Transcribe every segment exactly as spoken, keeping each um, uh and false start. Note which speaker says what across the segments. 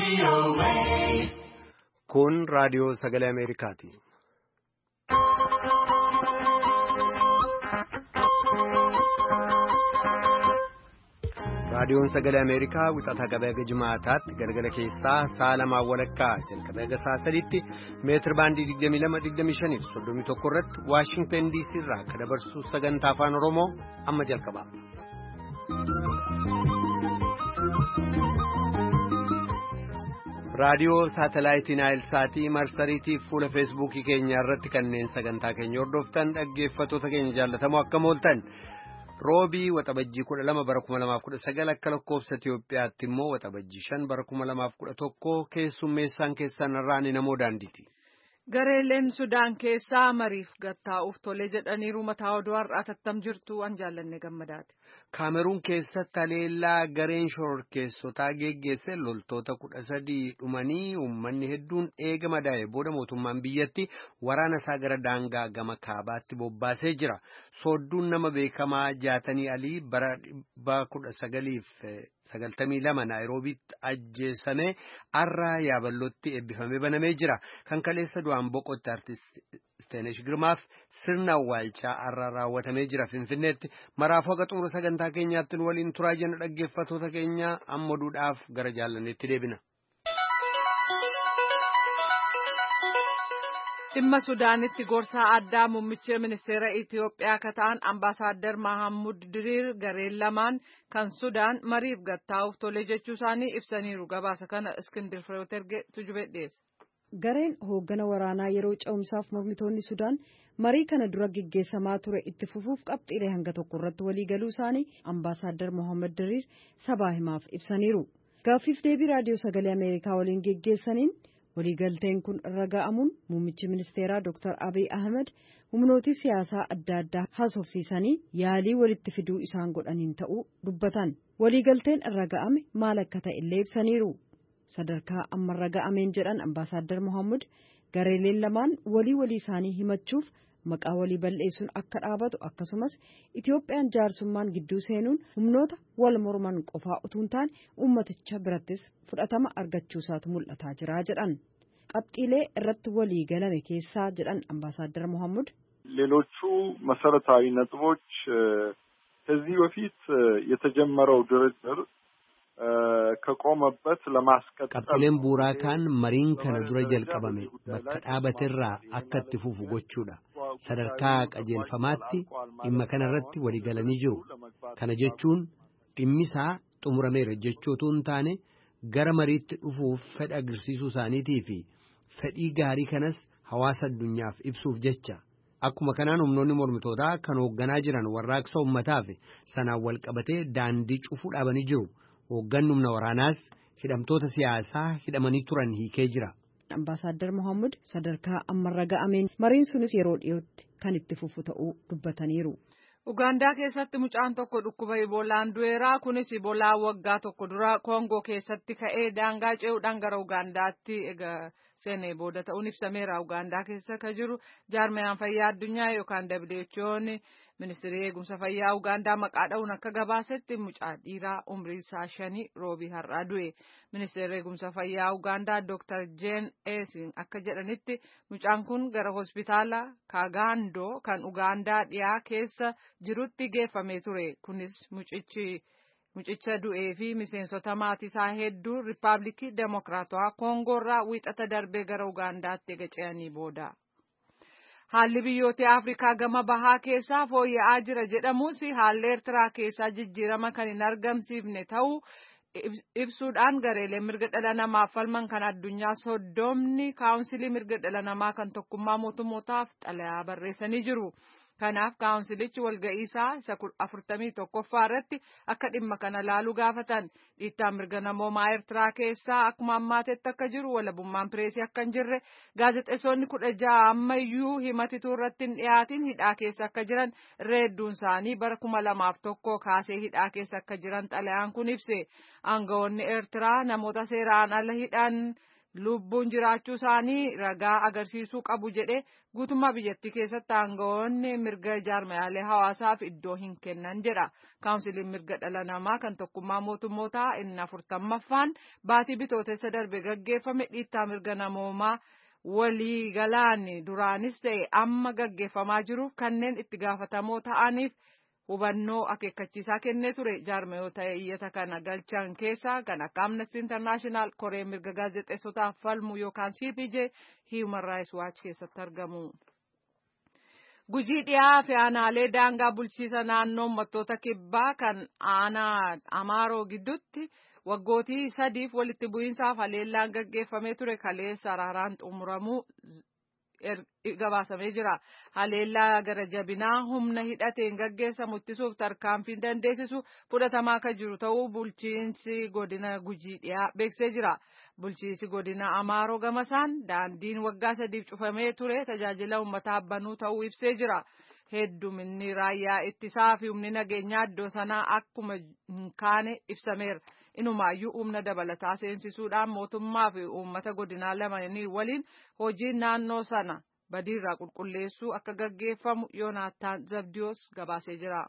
Speaker 1: Kun raadiyoo sagalee Ameerikaati. Raadiyoon sagalee Ameerikaa wixata gabaabee jimaataatti galgala keessaa sa'a lamaan walakkaa jalqabee hanga sa'a sadiitti meetir baandii digdamii lama digdamii shanii fi soddomii tokko irratti Waashingtan D C irraa akka dabarsu sagantaa afaan Oromoo amma jalqaba. Raadiyoo saatalaayitii Naayilsaatii marsariitii fuula feesbuukii keenya irratti kanneen sagantaa keenya hordoftan dhaggeeffattoota keenya jaallatamoo akkam ooltan. Roobii waxabajjii kudha lama bara kuma lamaaf kudha sagal akka lakkoofsa Itiyoophiyaatti immoo waxabajjii shan bara kuma lamaaf kudha tokko keessummeessaan keessan irraan namoo daandiiti.
Speaker 2: Gareeleen Sudaan keessaa mariif gattaa'uuf tolee jedhaniiru mataa oduu har'aa tattam jirtu an jaallanne gammadaati.
Speaker 1: Kaameruun keessatti haleellaa gareen shororkeessotaa geggeesse loltoota kudha sadii dhumanii uummanni hedduun eega madaa'e booda mootummaan biyyatti waraana isaa gara daangaa gama kaabaatti bobbaasee jira. Soodduun nama beekamaa jaatanii alii bara dhibba kudha sagaliif sagaltamii lama Naayiroobiitti ajjeesame har'a yaabalootti eebbifamee banamee jira. Kan kaleessa du'aan boqotte artist Steenesh Girmaaf sirna awwaalchaa har'a raawwatamee jira Finfinneetti. Maraafuu haga xumura sagantaa keenyaatti waliin turaa jenna dhaggeeffattoota keenya amma duudhaaf gara jaallanneetti deebina.
Speaker 2: Dhimma Sudaanitti gorsaa addaa muummicha ministeera Itiyoophiyaa akka ta'an Ambaasaadder Mahammud Diriir gareen lamaan kan Sudaan mariif gattaa'uuf tolee jechuu isaanii ibsaniiru. Gabaasa kana Iskindir Fireewoot erge tujubee dhiyeesse.
Speaker 3: Gareen hooggana waraanaa yeroo ce'umsaaf mormitoonni Sudaan marii kana dura geggeessamaa ture itti fufuuf qabxiilee hanga tokko irratti walii galuu isaanii Ambaasaadder Mahammud Diriir sabaa himaaf ibsaniiru. Gaaffiif deebii raadiyoo sagalee Ameerikaa waliin geggeessaniin waliigalteen kun irra ga'amuun muummichi ministeeraa Doktar Abiy Ahmed humnooti siyaasaa adda addaa haasofsiisanii yaalii walitti fiduu isaan godhaniin ta'uu dubbatan. Waliigalteen irra ga'ame maal akka ta'e illee ibsaniiru. Sadarkaa ammarra ga'ameen jedhan Ambaasaadder Mohammud gareeleen lamaan walii walii isaanii himachuuf maqaa walii balleessuun akka dhaabatu akkasumas Itiyoophiyaan jaarsummaan gidduu seenuun humnoota wal morman qofaa utuu hin taane ummaticha birattis fudhatama argachuusaatu mul'ataa jira jedhan. Qabxiilee irratti walii galame keessaa jedhan Ambaasaadder Mohammud
Speaker 4: ሌሎቹ መሰረታዊ ነጥቦች ከዚህ በፊት የተጀመረው ድርድር ከቆመበት ለማስቀጠል
Speaker 1: qabxiileen bu'uuraa kaan mariin kana dura jalqabame bakka dhaabaterraa akka itti fufu gochuudha. Sadarkaa qajeelfamaatti dhimma kanarratti walii galanii jiru. Kana jechuun dhimmisaa xumurameera jechootu hin taane gara mariitti dhufuuf fedha agarsiisuu isaaniitii fi fedhii gaarii kanas hawaasa addunyaaf ibsuuf jecha. Akkuma kanaan humnoonni mormitootaa kan hoogganaa jiran warraaqsa uummataaf sanaan wal qabatee daandii cufuu dhaabanii jiru. Hoogganni humna waraanaas hidhamtoota siyaasaa hidhamanii turan hiikee jira.
Speaker 3: Ambaasaadder Mohammud sadarkaa ammarra ga'ameen mariin sunis yeroo dhiyootti kan itti fufu ta'uu dubbataniiru.
Speaker 2: Ugaandaa keessatti mucaan tokko dhukkuba Iboolaan du'eera. Kunis Iboolaa waggaa tokko dura Koongoo keessatti ka'ee daangaa ce'uudhaan gara Ugaandaatti seenee booda ta'uun ibsameera. Ugaandaa keessa kan jiru jaarmayaan fayyaa addunyaa yookaan W H O'n ministeerri eegumsa fayyaa Ugaandaa maqaa dha'uun akka gabaasetti mucaa dhiiraa umrii isaa shanii roobii har'aa du'e. Ministeerri eegumsa fayyaa Ugaandaa Doktar Jeen Eesin akka jedhanitti mucaan kun gara hospitaala Kaagaandoo kan Ugaandaa dhiyaa keessa jirutti geeffamee ture. Kunis mucichi mucicha du'ee fi miseensota maatii isaa hedduu Riippaabilikii Demokiraatawaa Koongoo irraa wiixata darbee gara Ugaandaatti ce'anii booda. Haalli biyyoota Afrikaa gama bahaa keessaa fooyya'aa jira jedhamus haalli Eertiraa keessaa jijjiirama kan hin argamsiifne ta'uu ibsuudhaan gareeleen mirga dhala namaaf falman kan addunyaa soddomni kaawunsilii mirga dhala namaa kan tokkummaa mootummootaaf xalayaa barreessanii jiru. Kanaaf kaawunsilichi walga'iisaa isa afurtamii tokkoffaa irratti akka dhimma kana laaluu gaafatan. Dhiittaan mirga namoomaa Eertiraa keessaa akkuma ammaatetti akka jiru walabummaan pireesii akka hin jirre gaazexeessonni kudha ja'a ammayyuu himatituu irratti hin dhiyaatin hidhaa keessa akka jiran irra hedduun isaanii bara kuma lamaaf tokko kaasee hidhaa keessa akka jiran xalayaan kun ibse. Aangawoonni Eertiraa namoota seeraan ala hidhan lubbuun jiraachuu isaanii ragaa agarsiisuu qabu jedhee guutummaa biyyattii keessatti aangawoonni mirga jaarmayaalee hawaasaaf iddoo hin kennan jedha. Kaawunsiliin mirga dhala namaa kan tokkummaa mootummootaa inni afurtammaffaan baatii bitootessa darbe gaggeeffame dhiittaa mirga namoomaa walii galaan duraanis ta'e amma gaggeeffamaa jiruuf kanneen itti gaafatamoo ta'aniif hubannoo akeekkachiisaa kennee ture. Jaarmayoota iyyata kana galchan keessaa kan akka Amnesty International, Koree mirga gaazexeessotaaf falmu yookaan C P J, Human Rights Watch keessatti argamu. Gujii dhiyaa fi aanaalee daangaa bulchiisa naannoo uummattoota kibbaa kan aanaa Amaaroo gidduutti waggootii sadiif walitti bu'iinsaaf haleellaan gaggeeffamee ture kaleessa araaraan xumuramuu gabaasamee jira. Haleellaa gara jabinaa humna hidhateen gaggeessamu ittisuuf tarkaanfiin dandeessisu fudhatamaa kan jiru ta'uu bulchiinsi godina Gujii dhiyaa beeksisee jira. Bulchiinsi godina Amaaroo gamasaan daandiin waggaa sadiif cufamee ture tajaajila uummataa banuu ta'uu ibsee jira. Hedduminni raayyaa ittisaa fi humni nageenyaa iddoo sanaa akkuma hin kaane ibsameera. Inumaayyuu humna dabalataa seensisuudhaan mootummaa fi uummata godinaa lamanii waliin hojiin naannoo sana badiirraa qulqulleessuu akka gaggeeffamu Yoonaataan Zabdiyoos gabaasee jira.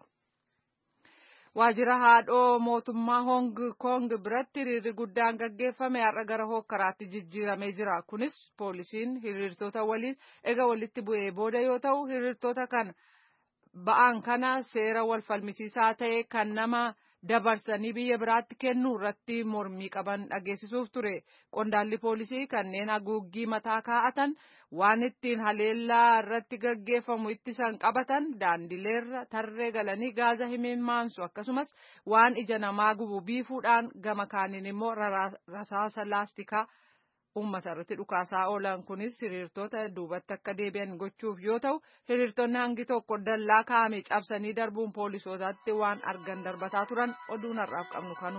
Speaker 2: Waajjira haadhoo mootummaa Hong Kong biratti hiriirri guddaan gaggeeffame har'a gara hokkaraatti jijjiiramee jira. Kunis poolisiin hiriirtota waliin ega walitti bu'ee booda yoo ta'u hiriirtota kana ba'aan kana seera wal falmisiisaa ta'e kan nama dabarsanii biyya biraatti kennuu irratti mormii qaban dhageessisuuf ture. Qondaalli poolisii kanneen haguuggii mataa kaa'atan waan ittiin haleellaa irratti gaggeeffamu ittisan qabatan daandileerra tarree galanii gaaza himimmaansu akkasumas waan ija namaa gubu biifuudhaan gama kaaniin immoo rasaasa laastikaa uummata irratti dhukaasaa oolan. Kunis hiriirtota duubatti akka deebi'an gochuuf yoo ta'u hiriirtonni hangi tokko dallaa kaa'ame cabsanii darbuun poolisootaatti waan argan darbataa turan. Oduun har'aaf qabnu kanu.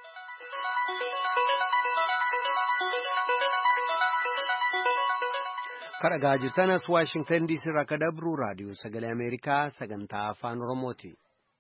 Speaker 1: Kan dhagaa jirtan as Waashingtan D C irraa akka dabru raadiyoo sagalee Ameerikaa sagantaa afaan Oromooti.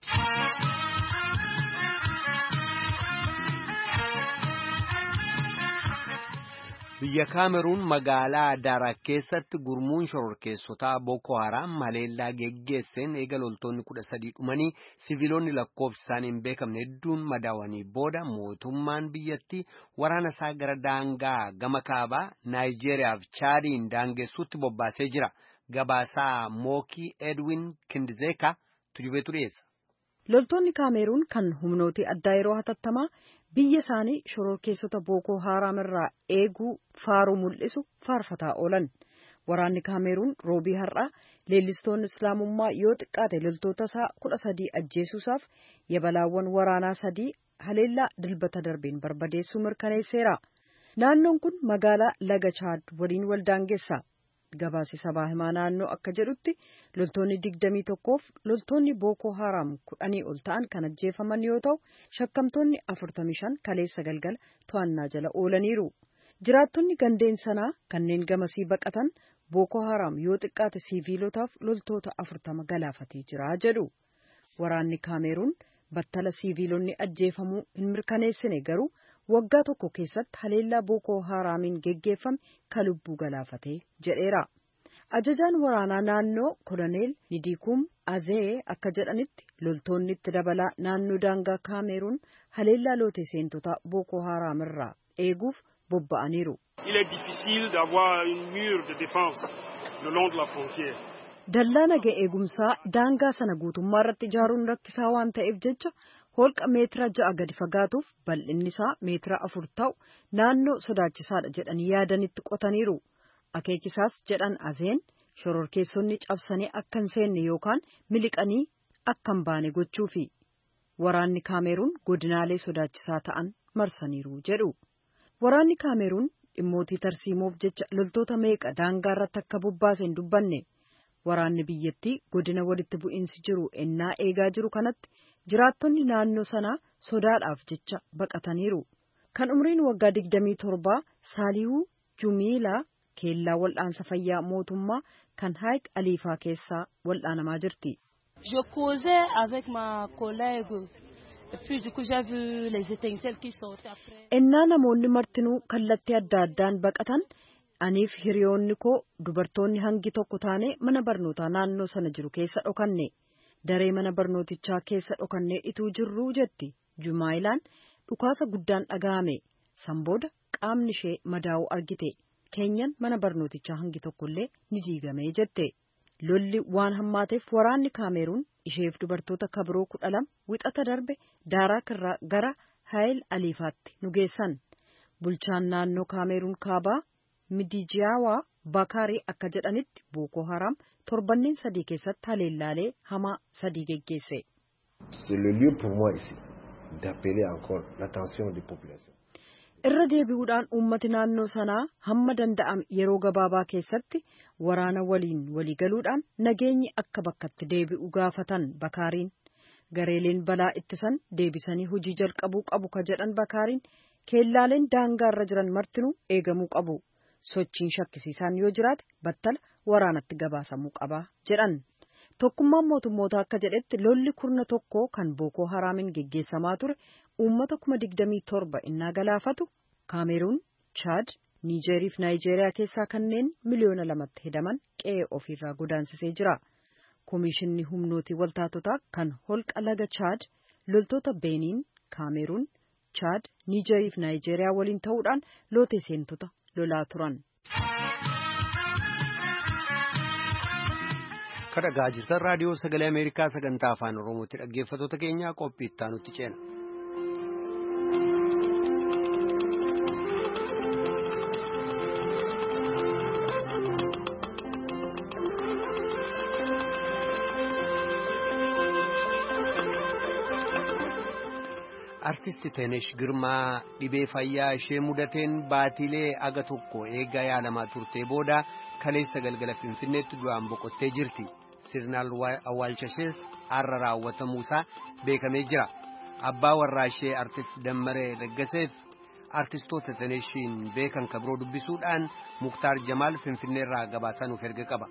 Speaker 1: Biyya Kaameruun magaalaa Daraa keessatti gurmuun shororkeessotaa Boko Haram haleellaa geggeesseen eega loltoonni kudha sadii dhumanii siviilonni lakkoofsi isaanii hin beekamne hedduun madaawanii booda mootummaan biyyattii waraana isaa gara daangaa gama kaabaa Naayijeeriyaa fi Chaadiin daangessuutti bobbaasee jira. Gabaasaa Mookii Edwin Kindzeka tujubeetu dhiyeessa.
Speaker 3: Loltoonni Kaameruun kan humnooti addaa yeroo hatattamaa biyya isaanii shororkeessota Boko Haram irraa eeguu faaruu mul'isu faarfataa oolan. Waraanni Kaameruun roobii har'aa leellistoonni Islaamummaa yoo xiqqaate loltoota isaa kudha sadii ajjeesuusaaf yabalaawwan waraanaa sadii haleellaa dilbata darbeen barbadeessuu mirkaneesseera. Naannoon kun magaalaa Laga Chaad waliin wal daangeessa. Gabaasi sabaa himaa naannoo akka jedhutti loltoonni digdamii tokkoof loltoonni Boko Haram kudhanii ol ta'an kan ajjeefaman yoo ta'u shakkamtoonni afurtamii shan kaleessa galgala to'annaa jala oolaniiru. Jiraattonni gandeen sanaa kanneen gamasii baqatan Boko Haram yoo xiqqaate siiviilotaaf loltoota afurtama galaafatee jira jedhu. Waraanni Kaameruun battala siiviilonni ajjeefamuu hin mirkaneessine garuu waggaa tokko keessatti haleellaa Boko Haramiin geggeeffame kan lubbuu galaafatee jedheera. Ajajaan waraanaa naannoo Koloneel Nidikum Azee akka jedhanitti loltoonni itti dabalaa naannoo daangaa Kaameruun haleellaa lootee seentota Boko Haram irraa eeguuf bobba'aniiru.
Speaker 5: Il est difficile d'avoir une mur de défense le long de la frontière.
Speaker 3: Dallaa naga eegumsaa daangaa sana guutummaa irratti ijaaruun rakkisaa waan ta'eef jecha holqa meetira ja'a gadi fagaatuuf bal'inni isaa meetira afur ta'u naannoo sodaachisaadha jedhanii yaadanitti qotaniiru. Akeekisaas jedhan Azeen shororkeessonni cabsanii akka hin seenne yookaan miliqanii akka hin baane gochuufi. Waraanni Kaameruun godinaalee sodaachisaa ta'an marsaniiru jedhu. Waraanni Kaameruun dhimmootii tarsiimoof jecha loltoota meeqa daangaa irratti akka bobbaase hin dubbanne. Waraanni biyyattii godina walitti bu'iinsi jiru ennaa eegaa jiru kanatti jiraattonni naannoo sanaa sodaadhaaf jecha baqataniiru. Kan umriin waggaa digdamii torbaa Saalihuu Jumiilaa keellaa wal'aansa fayyaa mootummaa kan Hayiq Aliifaa keessaa wal'aanamaa jirti.
Speaker 6: Je causais avec ma collègue
Speaker 3: Ennaa namoonni martinuu kallattii adda addaan baqatan aniif hiriyoonni koo dubartoonni hangi tokko taane mana barnootaa naannoo sana jiru keessa dhokanne daree mana barnootichaa keessa dhokannee ituu jirruu jetti Jumaayilaan dhukaasa guddaan dhaga'ame sanbooda qaamni ishee madaa'uu argite keenyan mana barnootichaa hangi tokkollee ni diigame jette lolli waan hammaateef waraanni Kaameruun isheef dubartoota kabiroo kudha lama wixata darbe daaraa kirraa gara Haayil Aliifaatti nu geessan bulchaan naannoo Kaameruun kaabaa Midijiyaawaa Bakaarii akka jedhanitti Booko Haram torbanneen sadii keessatti haleellaalee hamaa sadii geggeesse.
Speaker 6: C'est le lieu pour moi ici d'appeler encore l'attention des populations.
Speaker 3: Irra deebi'uudhaan uummati naannoo sanaa hamma danda'ame yeroo gabaabaa keessatti waraana waliin waliigaluudhaan nageenyi akka bakkatti deebi'u gaafatan Bakaariin gareeleen balaa ittisan deebisanii hojii jalqabuu qabu ka jedhan Bakaariin keellaaleen daangaa irra jiran martinuu eegamuu qabu. Sochiin shakkisiisaan yoo jiraate battala waraanatti gabaasamuu qaba jedhan tokkummaan mootummoota akka jedhetti lolli kurna tokko kan Booko Haraamiin geggeessamaa ture uummata kuma digdamii torba innaa galaafatu Kaameruun, Chaad, Niijeerii fi Naayijeeriyaa keessaa kanneen miliyoona lamatti hedaman qe'ee ofiirraa godaansisee jira. Komishinni humnootii waltaatotaa kan holqa laga Chaad loltoota Beeniin, Kaameruun, Chaad, Niijeerii fi Naayijeeriyaa waliin ta'uudhaan lootee seentota lolaa turan.
Speaker 1: Kan dhagaa jirtan raadiyoo sagalee Ameerikaa sagantaa afaan Oromootti dhaggeeffattoota keenya qophii itti aanutti ceena. Artisti Teenesh Girmaa dhibee fayyaa ishee mudateen baatilee aga tokko eegaa yaalamaa turtee booda kaleessa galgala Finfinneetti du'aan boqottee jirti. Sirnaan awwaalcha ishees har'a raawwatamuusaa beekamee jira. Abbaa warraa ishee artist Dammaree Laggaseef artistoota Teeneshiin beekan kabiroo dubbisuudhaan Muktaar Jamaal Finfinneerraa gabaasaa nuuf erga qaba.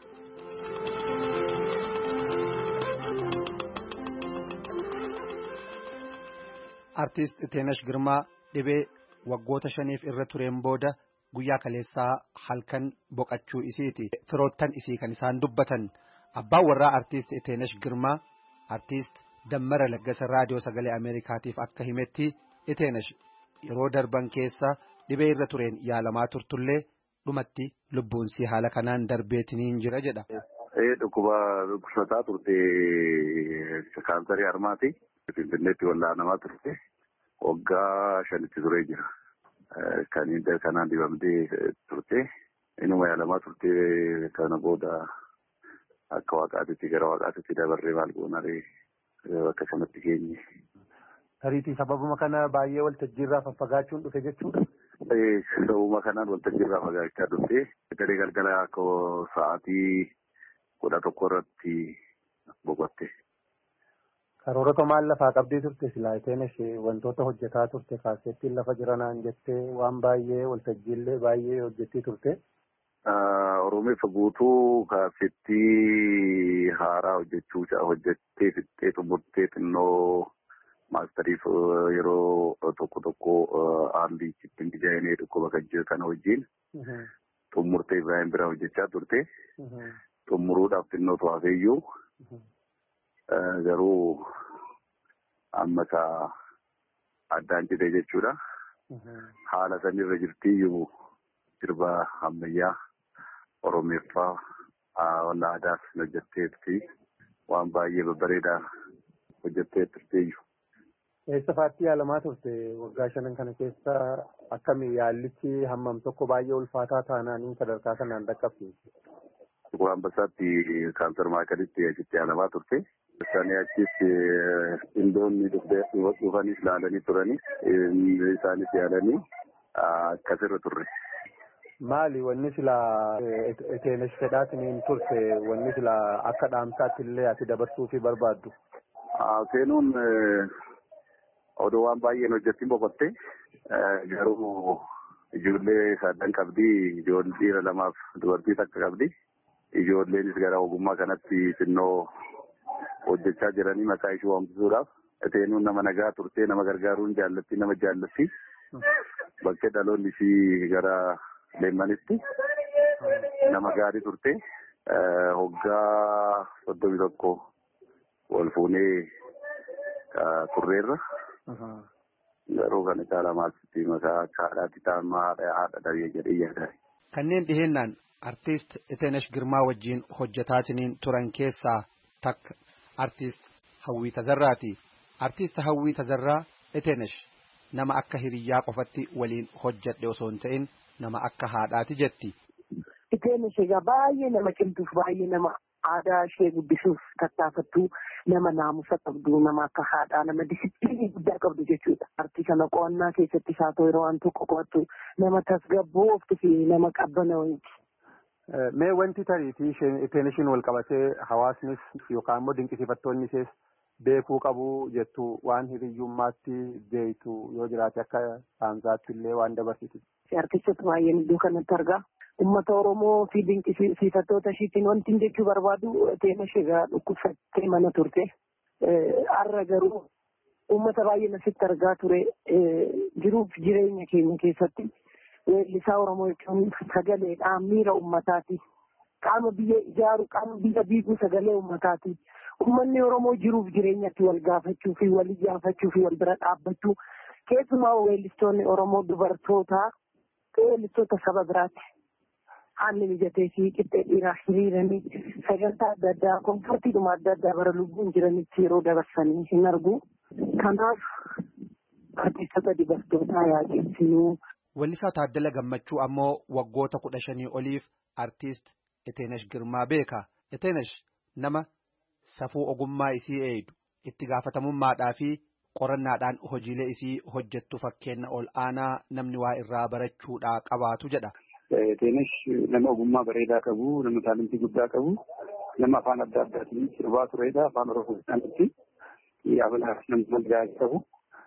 Speaker 7: Artist Teenesh Girmaa dhibee waggoota shaniif irra tureen booda guyyaa kaleessaa halkan boqachuu isiiti. Firoottan isii kan isaan dubbatan abbaan warraa artist Teenesh Girmaa artist Dammara Laggasa raadiyoo sagalee Ameerikaatiif akka himetti Teenesh yeroo darban keessa dhibee irra tureen yaalamaa turtullee dhumatti lubbuun si haala kanaan darbeetiniin jira jedha.
Speaker 8: Dhukkuba dhukkubsataa turte kaansarii harmaati. Finfinneetti wallaanamaa turte waggaa shanitti turee jira. Kan kanaan dibamtee turte inuma yaalamaa turte kana booda akka waaqaatitti gara waaqaatitti dabarree maal goonaree bakka sanatti geenye.
Speaker 7: Tariitii sababuma kana baay'ee waltajjiirraa faffagaachuun dhufe jechuudha.
Speaker 8: Sababuma kanaan waltajjiirraa fagaachaa dhufte garee galgala akka sa'aatii kudha tokko irratti boqotte.
Speaker 7: Karoorota maal lafaa qabdii turte silaa Teenesh wantoota hojjetaa turte kaasettiin lafa jiranaan jettee waan baay'ee waltajjiillee baay'ee hojjettii turte.
Speaker 8: Oromeessa guutuu kaasettii haaraa hojjechuu hojjettee fixxee xumurtee xinnoo maastariif yeroo tokko tokko haalli ittiin dizaayinee dhukkuba kan jiru kana wajjin xumurtee Ibrahim bira hojjechaa turte. Xumuruudhaaf xinnoo to'aafeeyyuu. Garuu amma isaa addaan jedhee jechuudha. Haala sanirra jirtiyyuu sirba ammayyaa Oromeeffaa walla aadaas hojjetteetti waan baay'ee babbareedaa hojjettee turteeyyu.
Speaker 7: Eessa faatti yaalamaa turte waggaa shanan kana keessa akkamii yaallichi hammam tokko baay'ee ulfaataa taanaaniin sadarkaa kanaan dhaqqabsiise?
Speaker 8: Waan Ambassaatti kaansar maakalitti achitti yaalamaa turte. Isaanii achis indoonni dhufaniif ilaalanii turanii isaanis yaalanii akkasirra turre.
Speaker 7: Maali wanni silaa Teenesh fedhaatiin turte wanni silaa akka dhaamsaatti illee ati dabarsuu fi barbaaddu?
Speaker 8: Seenuun odoo waan baay'een hojjettiin boqotte garuu ijoollee sadan qabdi ijoollee dhiira lamaaf dubartii takka qabdi. Ijoolleenis gara ogummaa kanatti xinnoo hojjechaa jiranii maqaa ishee waamsisuudhaaf Ateenuun nama nagaa turtee nama gargaaruun jaallatti nama jaallatti. Bakka dhaloonni ishii gara Leemmanitti nama gaarii turte. Hoggaa soddomii tokko wal fuunee turreerra. Garuu kan isaa lamaatti mataa haadhaatti taa'ammaa haadha haadha dhabee jedhee yaada.
Speaker 7: Kanneen dhihennaan artiist Iteenesh Girmaa wajjin hojjetaatiniin turan keessaa takka artiist Hawwii Tazarraati. Artiist Hawwii Tazarraa Iteenesh nama akka hiriyyaa qofatti waliin hojjedhe osoo hin ta'in nama akka haadhaati jetti.
Speaker 9: Iteenesh egaa baay'ee nama cimtuuf baay'ee nama aadaa ishee guddisuuf tattaafattu nama naamusa qabdu nama akka haadhaa nama disipiliinii guddaa qabdu jechuudha. Artii kana qo'annaa keessatti isaa ta'u yeroo waan tokko qo'attu nama tasgabbooftu fi nama qabbanaa'uuti.
Speaker 7: Mee wanti tariitii Iteeneshiin wal qabatee hawaasnis yookaan immoo dinqisiifattoonni ishees beekuu qabu jettu waan hiriyyummaatti beektu yoo jiraate akka saansaatti illee waan dabarsitu.
Speaker 9: Artistoota baay'een iddoo kanatti argaa. Uummata Oromoo fi dinqisiifattoota ishiitiin wanti jechuu barbaadu Iteenesh egaa dhukkubsattee mana turte. Har'a garuu uummata baay'een asitti argaa ture jiruuf jireenya keenya keessatti weellisaa Oromoo jechuun sagaleedhaan miira uummataati. Qaama biyya ijaaru qaama biyya biiguu sagalee uummataati. Uummanni Oromoo jiruuf jireenyatti wal gaafachuu fi wal iyyaafachuu fi wal bira dhaabbachuu keessumaa weellistoonni Oromoo dubartootaa weellistoota saba biraati. Haalli mijatee fi qixxee dhiiraa hiriiranii sagantaa adda addaa konfortiidhuma adda addaa bara lubbuun jiranitti yeroo dabarsanii hin argu. Kanaaf artistoota dubartootaa yaaqessinuu.
Speaker 7: Weellisaa Taaddala Gammachuu ammoo waggoota kudha shanii oliif artiist Iteenesh Girmaa beeka. Iteenesh nama safuu ogummaa isii eeydu itti gaafatamummaadhaa fi qorannaadhaan hojiilee isii hojjettu fakkeenya ol aanaa namni waa irraa barachuudhaa qabaatu jedha.
Speaker 8: Iteenesh nama ogummaa bareedaa qabu, nama taalentii guddaa qabu, nama afaan adda addaatiin sirbaa turedha. Afaan Oromootti yaabala nama gaarii qabu.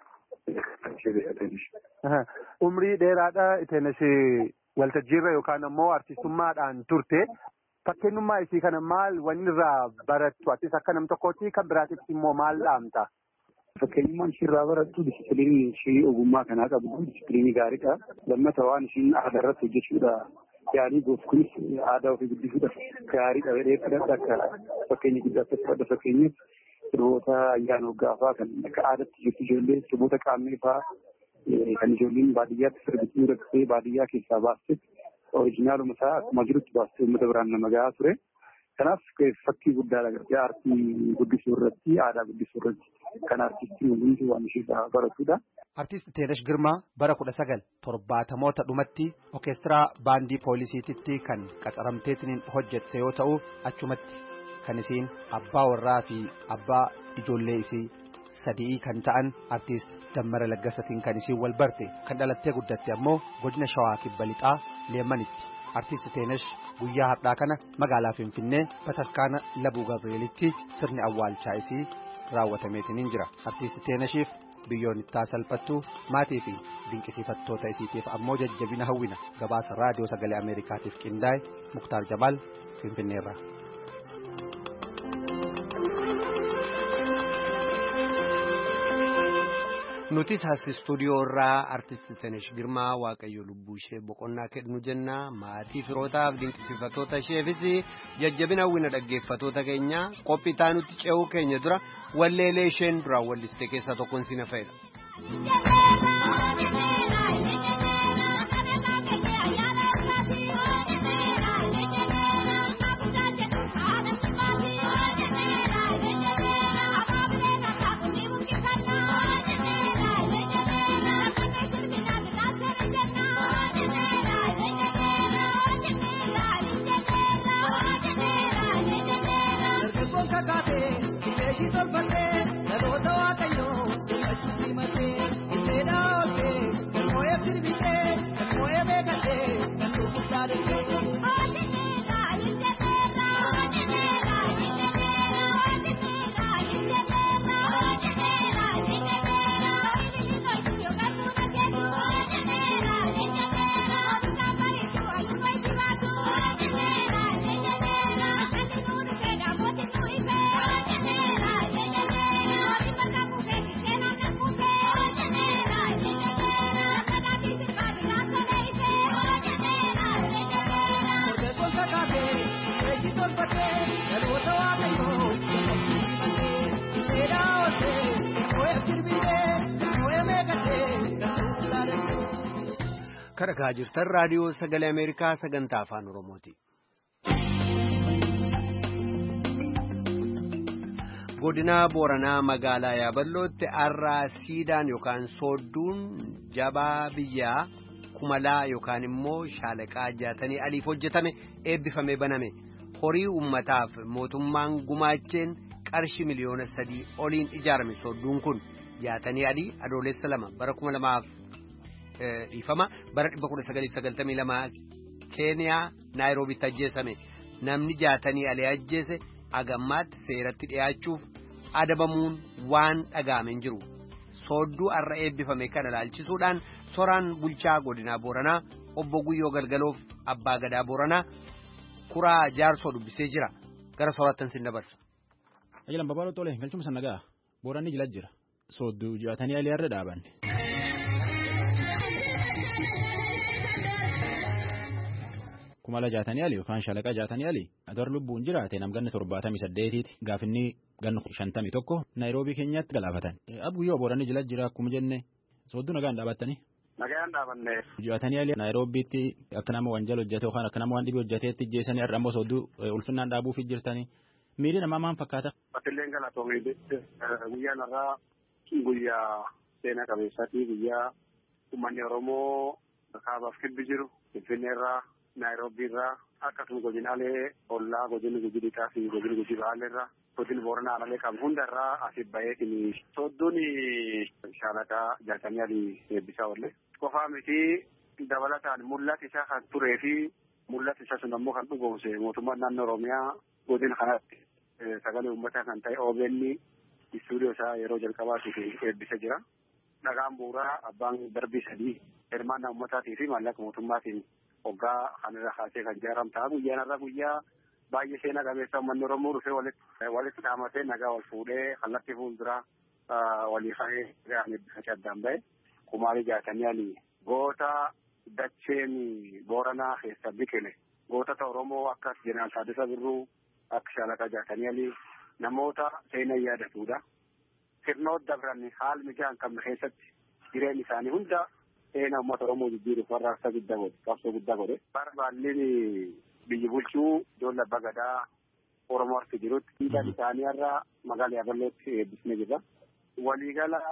Speaker 7: Umrii dheeraadha Iteenesh waltajjiirra yookaan ammoo artistummaadhaan turte. Fakkeenyummaa isii kana maal wanni irraa barattu? Atis akka nam tokkooti kan biraatitti immoo maal dhaamta?
Speaker 8: Fakkeenyummaan ishii irraa barattu disipiliinii ishii ogummaa kanaa qabdu disipiliinii gaariidha. Lammata waan ishiin aadaa irratti hojjechuudha yaalii gootu kunis aadaa ofii guddisuudhaaf gaariidha jedhee fudhadha akka fakkeenya guddaatti fudhadha. Fakkeenyaaf sirboota ayyaana waggaa fa'aa kan akka aadaatti jirtu ijoollee sirboota qaammee fa'aa kan ijoolleen baadiyyaatti sirbituu rakkatee baadiyyaa keessaa baastee orijinaaluma isaa akkuma jirutti baastee uummata biraan nama gahaa ture. Kanaaf fakkii guddaa agartee aartii guddisuu irratti aadaa guddisuu irratti kan aartistiin hundi waan ishee baratudha.
Speaker 7: Artiist Iteenesh Girmaa bara kudha sagal torbaatamoota dhumatti orkeestiraa baandii poolisiititti kan qacaramteetiin hojjette yoo ta'u achumatti kan isiin abbaa warraa fi abbaa ijoollee isii sadii kan ta'an artiist Dammara Laggasatiin kan isiin wal barte kan dhalattee guddatte ammoo godina Shawaa Kibba Lixaa Leemmanitti. Artiist Iteenesh guyyaa har'aa kana magaalaa Finfinnee Bataskaana Labuu Gabrielitti sirni awwaalchaa isii raawwatameetiin jira. Artiist Iteeneshiif biyyoon ittaa salphattu maatii fi dinqisiifattoota isiitiif ammoo jajjabina hawwina. Gabaasa raadiyoo sagalee Ameerikaatiif qindaa'e Muktaar Jamaal Finfinneerraa.
Speaker 1: Nuti taasis stuudiyoo irraa artiist Iteenesh Girmaa waaqayyo lubbuu ishee boqonnaa kennu jenna. Maatii firootaaf dinqisiifattoota isheefis jajjabina hawwina dhaggeeffattoota keenya qophii taanutti ce'uu keenya dura walleelee isheen duraan walliste keessaa tokkoon si na fayyada. Karakaa jirtan raadiyoo sagalee Ameerikaa sagantaa afaan Oromooti. Godina Booranaa magaalaa Yaaballootti arraa siidaan yookaan soodduun jabaa biyyaa kumalaa yookaan immoo shaalaqaa jaatanii aliif hojjetame eebbifamee baname. Horii uummataaf mootummaan gumaacheen qarshii miliyoona sadii oliin ijaarame soodduun kun jaatanii alii adoolessa lama bara kuma lamaaf dhiifama bara dhibba kudha sagaliif sagaltamii lama Keeniyaa Naayiroobitti ajjeesame. Namni jaatanii alii ajjeese agammaatti seeratti dhiyaachuuf adabamuun waan dhaga'ame hin jiru. Soodduu arra eebbifame kana ilaalchisuudhaan soraan bulchaa godinaa Booranaa obbo Guyyoo Galgaloof abbaa gadaa Booranaa kuraa jaarsoo dubbisee jira. Gara soraattan sin dabarsa.
Speaker 10: Ajalan babaloo tole galchuma san nagaa Booranni jila jira. Soodduu jaatanii alii arra dhaabanne. Kumala jaatanii alii yookaan shalaqa jaatanii alii adar lubbuun jiraate nam ganna torbaatamii saddeetiiti gaafinni ganna shantamii tokko Naayiroobii keenyatti galaafatan. Abbu yoo Booranni jila jira akkuma jenne soodduu nagaan dhaabattanii.
Speaker 4: Nagaan dhaabanne.
Speaker 10: Jaatanii alii Naayiroobiitti akka nama wanjal hojjete yookaan akka nama waan dhibee hojjeteetti jeesanii har'a ammoo soodduu ulfinnaan dhaabuuf jirtanii. Miiri namaa maal fakkaata?
Speaker 4: Batilleen galatoomee guyyaan irraa guyyaa seenaa qabeessaati guyyaa uummanni Oromoo kaabaaf kibbi jiru Finfinnee irraa Naayiroobii irraa akkasuma godinaalee ollaa godinni gujidhiitaa fi godinni gujii baalee irraa godinni Booranaa alalee qabu hunda irraa asii baheetiin soodduun shaalaqaa jaatanii alii eebbisaa oolle. Qofaa miti dabalataan mul'ata isaa kan turee fi mul'ata isaa sun ammoo kan dhugoomse mootummaan naannoo Oromiyaa godina kanatti sagalee uummataa kan ta'e O B N istuudiyoo isaa yeroo jalqabaatiif eebbisa jira. Dhagaan bu'uuraa abbaan darbii sadii hirmaannaa uummataatii fi maallaqa mootummaatiin hoggaa kanarra kaasee kan ijaaramtaa guyyaan irra guyyaa baay'ee seenaa qabeessa uummanni Oromoo dhufee walitti walitti dhaamatee nagaa wal fuudhee kallattii fuulduraa walii ka'ee gaan eebbisa caddaan ba'e kumaarii jaatanii alii goota dacheen Booranaa keessa biqile gootota Oromoo akka Jeneraal Taaddasaa Birruu akka shaalaqaa jaatanii alii namoota seenaa yaadatudha. Sirnoota dabran haal mijaan qabne keessatti jireenya isaanii hunda seenaa uummata Oromoo jijjiiruuf warraaqsa guddaa godhe qabsoo guddaa godhe. Barbaalleen biyyi bulchuu ijoollee abbaa gadaa Oromoo harki jirutti dhiigaan isaanii irraa magaalaa Yaaballootti eebbisnee jirra. Waliigala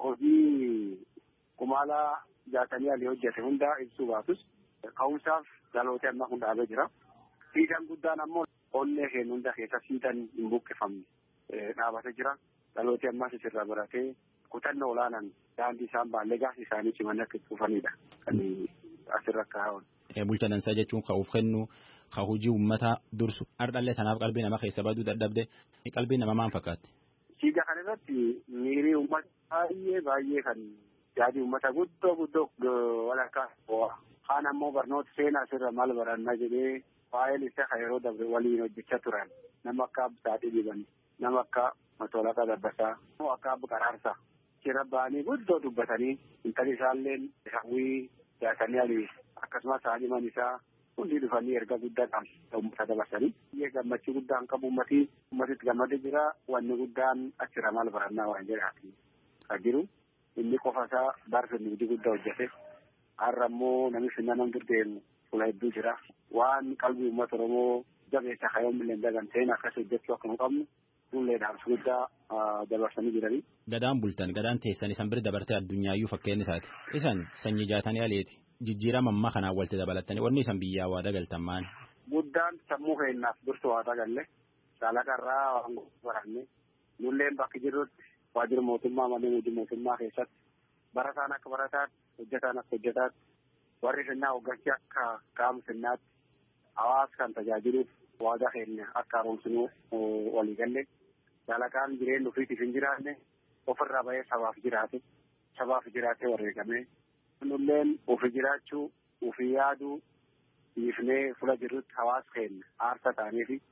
Speaker 4: hojii kumaalaa jaatanii alii hojjete hunda ibsuu baatus ka'umsaaf dhalootee amma kun dhaabee jira. Siidaan guddaan ammoo onnee keenya hunda keessa siidaan hin buqqifamne dhaabatee jira. Dhalootee ammas isirraa baratee kutannoo olaanaan daandii isaan baallee gaasi isaanii cimanii akka dhufanidha. Kan asirra kaa'an.
Speaker 10: Bulchaa dansaa jechuun ka'uuf kennu ka hojii uummataa dursu ardhallee tanaaf qalbii nama keessa baduu dadhabde qalbii nama maal fakkaatti?
Speaker 4: Siidaa kana irratti miirii uummata baay'ee baay'ee kan yaadii uummata guddoo guddoo walakkaa bo'aa. Kaan ammoo barnoota seenaa asirra maal barannaa jedhee waa'een isa kan yeroo dabre waliin hojjechaa turan nama akka Absaatii Diban nama akka Matolaqaa Dabbasaa akka Abbu Qaraarsaa jira ba'anii guddoo dubbatanii intalli isaallee hawwii jaatanii alii akkasumas haaliman isaa hundi dhufanii erga guddaa qabu uummata dabarsanii biyya gammachuu guddaan qabu uummatii uummatitti gammadee jira wanni guddaan achirra maal barannaa waan jedhaati kan jiru inni qofa isaa barsiisni hojii guddaa hojjete har'a immoo namni finna nam durdeemu fuula hedduu jira waan qalbii uummata Oromoo jabeessa kayoomillee daganteen akkas hojjechuu akka nu qabnu fuullee dhaamsa guddaa dabarsanii jiranii.
Speaker 10: Gadaan bultan gadaan teessan isan bira dabartee addunyaayyuu fakkeenyi taate isan sanyii jaatanii aleeti jijjiirama ammaa kanaan walitti dabalattanii wanni isan biyyaa waa dagaltan maali?
Speaker 4: Guddaan sammuu keenyaaf dursu waa dagalle shaalaqarraa waan baranne nulleen bakki jirrutti waajjira mootummaa malee hojii mootummaa keessatti barataan akka barataatti hojjetaan akka hojjetaatti warri finnaa hoggansi akka qaama finnaatti hawaasa kan tajaajiluuf waadaa keenya akka haaromsinuu walii galle shaalaqaan jireenya ofiitiif hin jiraanne ofirraa bahee sabaaf jiraate sabaaf jiraatee wareegame nulleen ofii jiraachuu ofii yaaduu dhiifnee fuula jirrutti hawaasa keenya aarsa ta'anii fi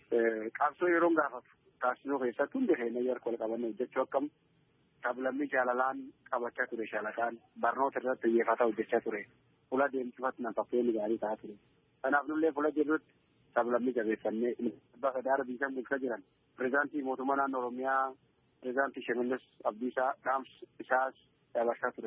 Speaker 4: qabsoo yeroo gaafatu taasisuu keessatti hundi keenya yeroo wal qabanne hojjechuu akkam sablammii jaalalaan qabachaa ture shaalaqaan barnoota irratti xiyyeeffata hojjechaa ture fuula deemsifatti nan fakkeenya gaarii ta'aa ture kanaaf nullee fuula jirrutti sablammii jabeeffannee abbaa gadaa biyyan bulchaa jiran pireezidaantii mootummaa naannoo Oromiyaa pireezidaantii Shimallis Abdiisaa dhaamsa isaas dabarsaa ture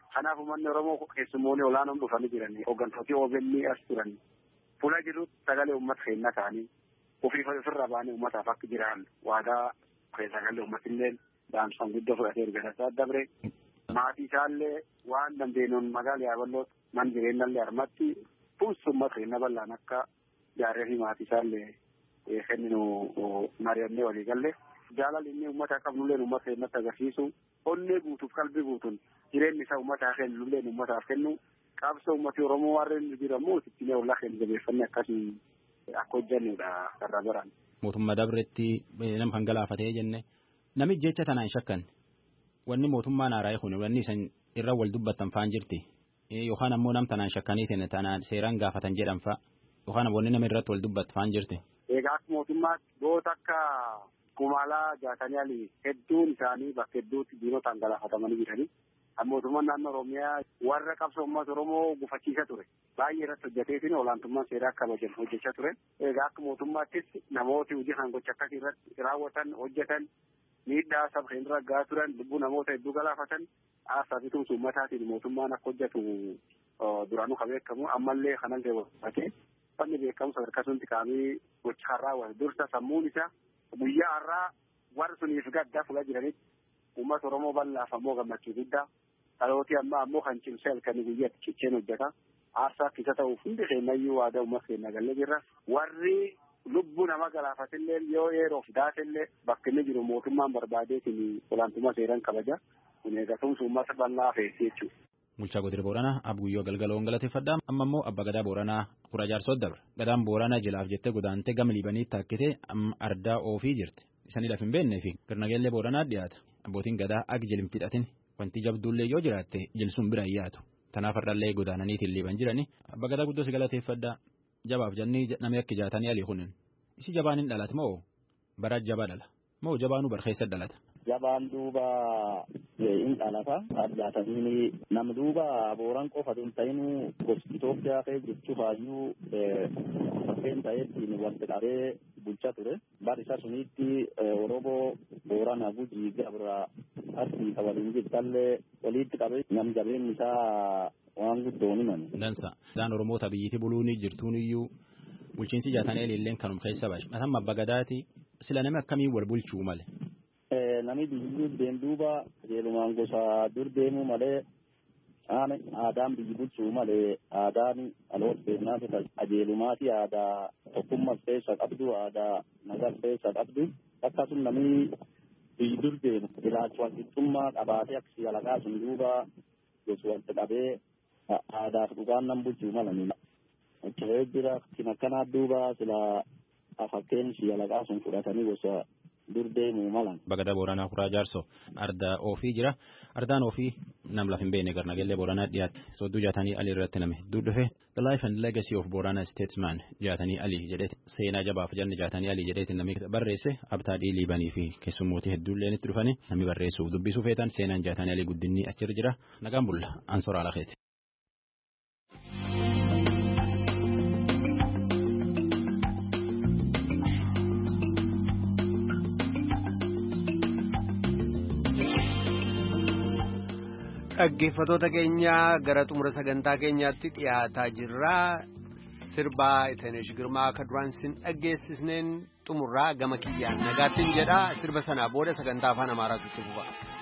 Speaker 4: Kanaaf uummanni Oromoo keessummoonni olaanoon dhufanii jiranii hooggantooti O B N as turan fuula jirutti sagalee uummata keenya ta'anii ofii ofirraa baanii uummataaf akka jiran waadaa sagalee uummatillee daamsaan guddoo fudhatee erga dabre maatii isaallee waan dandeenyuun magaalaa yaaballoo man jireenyallee harmatti fuus uummata keenya bal'aan akka jaarree fi maatii isaallee kenninu mari'annee walii galle jaalalli inni uummata qabnullee uummata keenyatti agarsiisu onnee guutuuf qalbii guutuun jireenyi isaa uummataa kennullee uummataaf kennu qabsoo uummati Oromoo warreen jiramu ittiin ollaa keenya jabeeffannee akkasii akka hojjannudha karra biraan.
Speaker 10: Mootummaa dabretti nama kan galaafatee jenne namichi jecha tanaan shakkan wanni mootummaan haaraa'e kun wanni isan irra wal dubbattan faan jirti yookaan ammoo nam tanaan shakkanii tanaan seeraan gaafatan jedhan fa'a yookaan wanni nama irratti wal dubbattu faan jirti.
Speaker 4: Egaa akka mootummaatti goota akka kumaalaa jaatanii alii hedduun isaanii bakka hedduutti diinotaan galaafatamanii jiranii. Mootummaan naannoo Oromiyaa warra qabsoo uummata Oromoo gufachiisa ture. Baay'ee irratti hojjeteetiin olaantummaan seeraa kabajan hojjechaa ture. Egaa akka mootummaattis namooti hojii kan gocha akkasii irratti raawwatan hojjetan miidhaa saba keenya irra gahaa turan lubbuu namoota hedduu galaafatan aasaa fi tumsa uummataatiin mootummaan akka hojjetu duraanuu kan beekamu ammallee kanallee walqabatee fanni beekamu sadarkaa sunti qaamii gocha kan raawwate dursa sammuun isaa guyyaa har'aa warra suniif gaddaa fuula jiranitti uummata Oromoo bal'aaf ammoo gammachuu guddaa dhalooti amma ammoo kan cimsee halkanii guyyaatti cicheen hojjeta aarsaa keessa ta'uuf hundi keenyayyuu waadaa uummata keenya galle jirra warri lubbuu nama galaafatillee yoo yeroof daatellee bakka inni jiru mootummaan barbaadeetiin olaantummaa seeraan kabaja kun eegatumsa uummata bal'aa feessi jechuudha.
Speaker 10: Bulchaa Godina Booranaa Abguyyoo Galgaloon galateeffadhaa amma immoo Abbaa Gadaa Booranaa Kura Jaarsoo dabre gadaan Booranaa jilaaf jettee godaantee gama Liibaniitti taakkitee ardaa oofii jirti isanii laf hin beennee fi garnageellee Booranaa dhiyaata abbootiin gadaa ag jilin fidhatin wanti jabduullee yoo jiraatte jilsuun bira yaatu tanaaf har'allee godaananiitiin Liiban jirani Abbaa Gadaa guddoo si galateeffadhaa jabaaf jennii namni akka jaatanii alii kunin isi jabaan hin dhalate moo bara jabaa dhala moo jabaanuu barkeessa dhalata.
Speaker 11: Jabaan duuba hin dhalata addaatanii nam duuba Booran qofa tun ta'inuu gosti Itoophiyaa kee jechuu faayyuu bakkeen ta'eettiin walitti qabee bulchaa ture bar isa sunitti Oromoo Boorana Gujii Gabra Arsii ka waliin jirtallee walitti qabee nam jabeen isaa waan guddoon himan.
Speaker 10: Dansa daan Oromoota biyyatti buluun jirtuun iyyuu bulchiinsi jaatanii illeen kanum keessa baashe mataan Abbaa Gadaati sila namni akkamiin wal bulchuu male.
Speaker 11: Nami biyyi deemduuba qajeelumaan gosa dur deemuu malee aadaan biyyi bulchuu malee aadaan aloos beeknaa fi qajeelumaafi aadaa tokkummas keessa qabdu aadaa nagas keessa qabdu akkasuma namni biyyi dur deemu ilaalcha walqixxummaa qabaatee akkasii alaqaa sun duuba gosa walitti qabee aadaaf dhugaan nam bulchuu malanii. Ta'ee jira kan akkanaa duuba sila fakkeen si alaqaa sun fudhatanii gosa durdeemuu malan.
Speaker 10: Bagada Booranaa Kuraa Jaarsoo ardaa ofii jira ardaan ofii nam laf hin beekne garnageellee Booranaa dhiyaate sodduu jaatanii alii irratti name hedduu dhufe the life and legacy of Boorana statesman jaatanii alii jedheeti seenaa jabaaf janne jaatanii alii jedheeti namni barreesse abtaadhii Liibanii fi keessummootii hedduullee itti dhufanii namni barreessuuf dubbisuu feetan seenaan jaatanii alii guddinni achirra jira nagaan bulla ansoraa lakeeti.
Speaker 1: Dhaggeeffattoota keenya gara xumura sagantaa keenyaatti dhiyaataa jirra sirbaa Iteenesh Girmaa akka duraan sin dhaggeessisneen xumurraa gama kiyyaan nagaattiin jedha sirba sanaa booda sagantaa afaan Amaaraatu itti fufa.